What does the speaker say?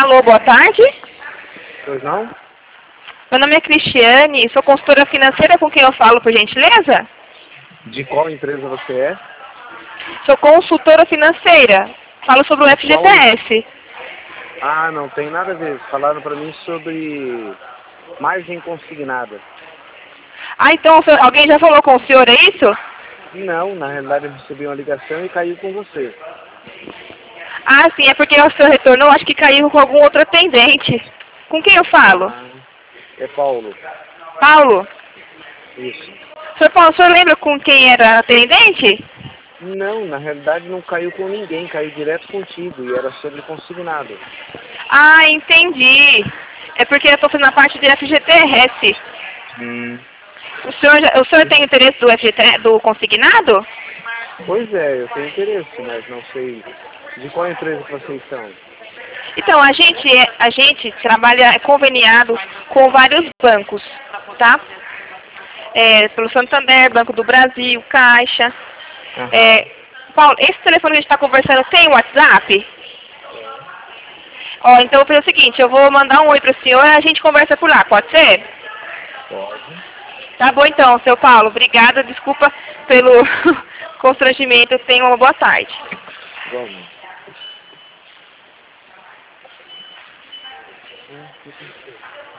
Alô, boa tarde. Pois não? Meu nome é Cristiane, sou consultora financeira, com quem eu falo, por gentileza? De qual empresa você é? Sou consultora financeira. Falo sobre o FGTS. Ah, não tem nada a ver. Falaram para mim sobre margem consignada. Ah, então alguém já falou com o senhor, é isso? Não, na realidade eu recebi uma ligação e caiu com você. Ah, sim, é porque o senhor retornou, acho que caiu com algum outro atendente. Com quem eu falo? Ah, é Paulo. Paulo? Isso. Senhor Paulo, o senhor lembra com quem era atendente? Não, na realidade não caiu com ninguém, caiu direto contigo e era sobre consignado. Ah, entendi. É porque eu estou fazendo a parte de FGTS. O senhor tem interesse do FGTS, do consignado? Pois é, eu tenho interesse, mas não sei de qual empresa que vocês são. Então, a gente trabalha conveniado com vários bancos, tá? Pelo Santander, Banco do Brasil, Caixa. Aham. Paulo, esse telefone que a gente está conversando tem WhatsApp? Ó, então eu vou fazer o seguinte, eu vou mandar um oi para o senhor e a gente conversa por lá, pode ser? Pode. Tá bom então, seu Paulo. Obrigada, desculpa pelo constrangimento. Tenha uma boa tarde. Vamos.